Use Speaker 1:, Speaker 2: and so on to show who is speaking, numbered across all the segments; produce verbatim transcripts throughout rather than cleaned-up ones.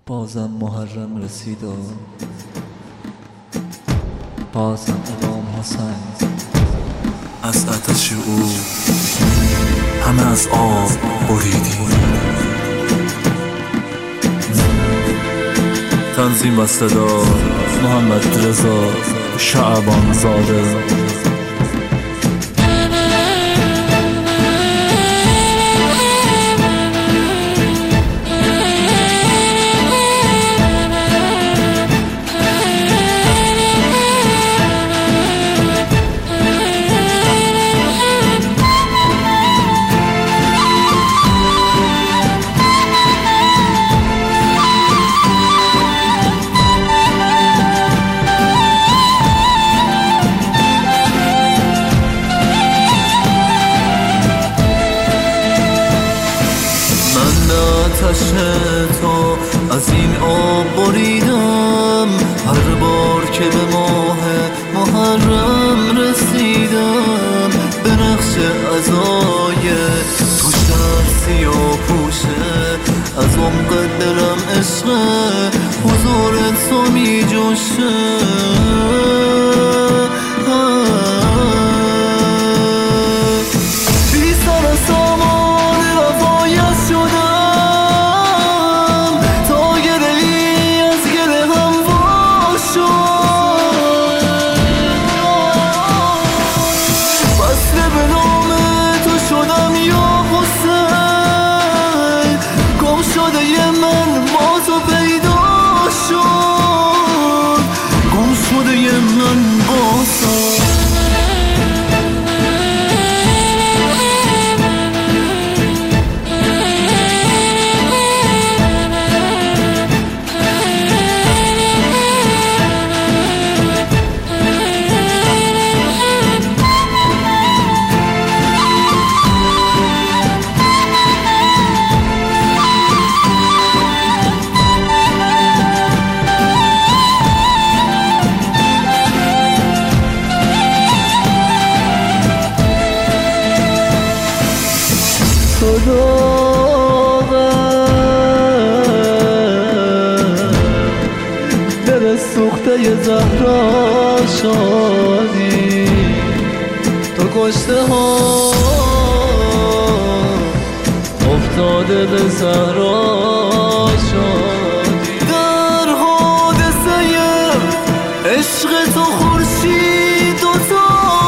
Speaker 1: بازم محرم رسید و بازم امام حسین
Speaker 2: از آتش او همه از آب بریدیم. تنظیم و صدا محمد رضا شعبان زاده. آتش تو از این آب بریدم، هر بار که به ماه محرم رسیدم. به نقش عزای تو شهر سیاه پوشه، از عمق دلم عشق حضور تو می جوشه. بی سر سامان وفایت شدم، دل سوخته زهرا شدی، تو کشته ها افتاده به صحرا شدی. در حادثه عشق تو خورشید دوتا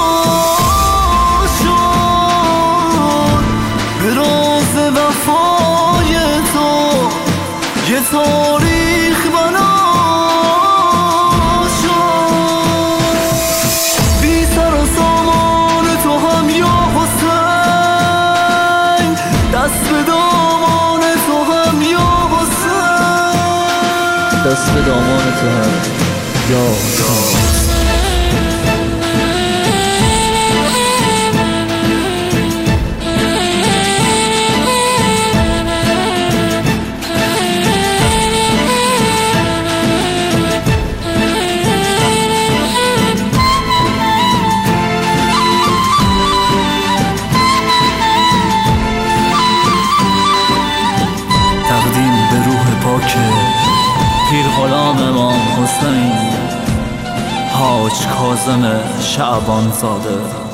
Speaker 2: شد، به راز وفای تو یه تاریخ بنا شد. بی سر و سامان تو هم یا حسین، دست به دامان تو هم یا حسین،
Speaker 1: دست به دامان تو هم یا حسین.
Speaker 2: پیر غلام امام حسین حاج کاظم شعبان زاده.